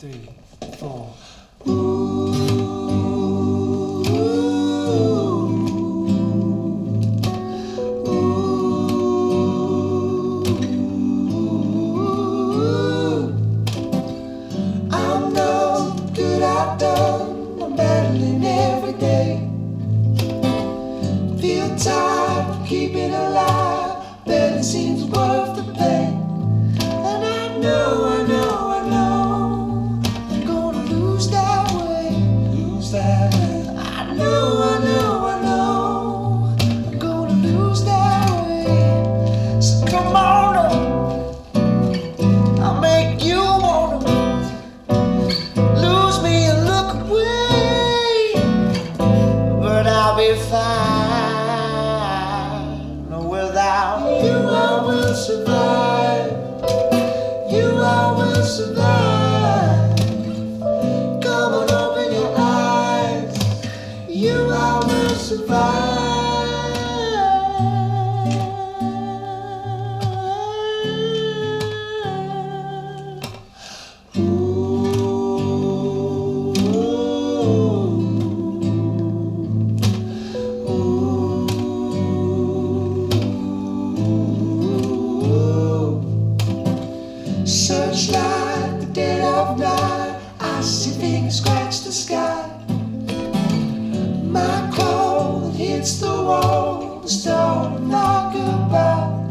three, four. I'm no good at done. I'm battling every day. Feel tired of keeping alive. Barely seems worth the pain. And I know I'm gonna lose that way. Lose that way. I know I'm gonna lose that way. So come on up, I'll make you wanna lose me and look away. But I'll be fine without you. I will survive. You, I will survive. Come on, open your eyes. You, I will survive. Searchlight, the dead of night. I see things scratch the sky. My call hits the wall, the start of my goodbye.